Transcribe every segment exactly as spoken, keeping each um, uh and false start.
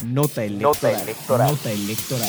Nota electoral. Nota electoral. Nota electoral.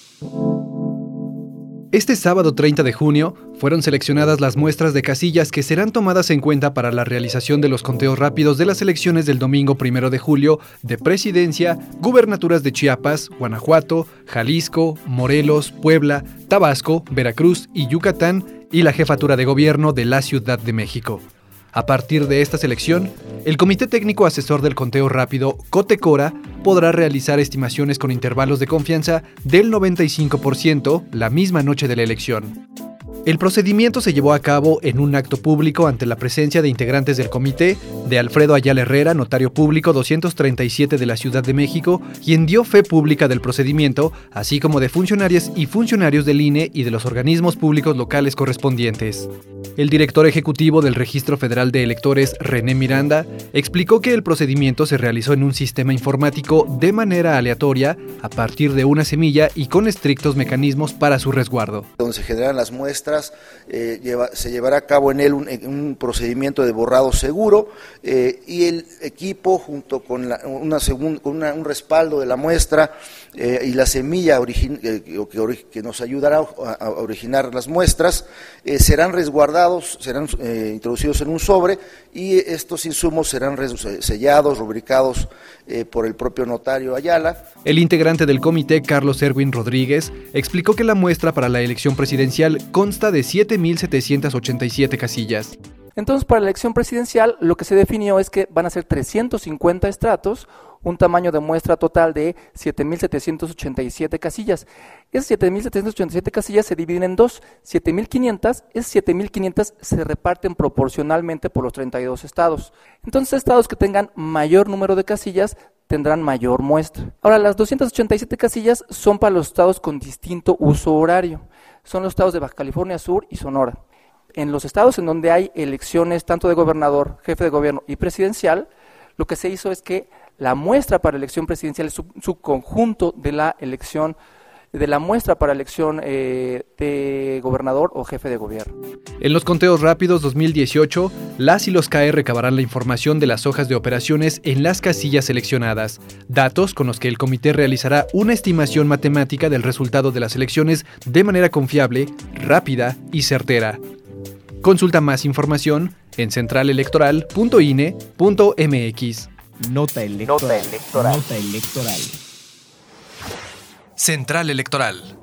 Este sábado treinta de junio fueron seleccionadas las muestras de casillas que serán tomadas en cuenta para la realización de los conteos rápidos de las elecciones del domingo primero de julio de Presidencia, Gubernaturas de Chiapas, Guanajuato, Jalisco, Morelos, Puebla, Tabasco, Veracruz y Yucatán y la Jefatura de Gobierno de la Ciudad de México. A partir de esta selección, el Comité Técnico Asesor del Conteo Rápido, COTECORA, podrá realizar estimaciones con intervalos de confianza del noventa y cinco por ciento la misma noche de la elección. El procedimiento se llevó a cabo en un acto público ante la presencia de integrantes del comité, de Alfredo Ayala Herrera, notario público doscientos treinta y siete de la Ciudad de México, quien dio fe pública del procedimiento, así como de funcionarias y funcionarios del I N E y de los organismos públicos locales correspondientes. El director ejecutivo del Registro Federal de Electores, René Miranda, explicó que el procedimiento se realizó en un sistema informático de manera aleatoria, a partir de una semilla y con estrictos mecanismos para su resguardo. Donde se generan las muestras, eh, lleva, se llevará a cabo en él un, un procedimiento de borrado seguro eh, y el equipo, junto con, la, una segun, con una, un respaldo de la muestra eh, y la semilla origin, eh, que, que nos ayudará a, a originar las muestras, eh, serán resguardados, serán eh, introducidos en un sobre y estos insumos serán sellados, rubricados eh, por el propio notario Ayala. El integrante del comité, Carlos Erwin Rodríguez, explicó que la muestra para la elección presidencial consta de siete mil setecientas ochenta y siete casillas. Entonces, para la elección presidencial, lo que se definió es que van a ser trescientos cincuenta estratos, un tamaño de muestra total de siete mil setecientas ochenta y siete casillas. Esas siete mil setecientas ochenta y siete casillas se dividen en dos, siete mil quinientas, esas siete mil quinientas se reparten proporcionalmente por los treinta y dos estados. Entonces, estados que tengan mayor número de casillas tendrán mayor muestra. Ahora, las doscientas ochenta y siete casillas son para los estados con distinto uso horario. Son los estados de Baja California Sur y Sonora. En los estados en donde hay elecciones tanto de gobernador, jefe de gobierno y presidencial, lo que se hizo es que la muestra para elección presidencial es su, su conjunto de la elección, de la muestra para elección eh, de gobernador o jefe de gobierno. En los conteos rápidos dos mil dieciocho, las y los C A E recabarán la información de las hojas de operaciones en las casillas seleccionadas, datos con los que el comité realizará una estimación matemática del resultado de las elecciones de manera confiable, rápida y certera. Consulta más información en central electoral punto i n e punto m x. Nota electoral. Nota electoral. Nota electoral. Central Electoral.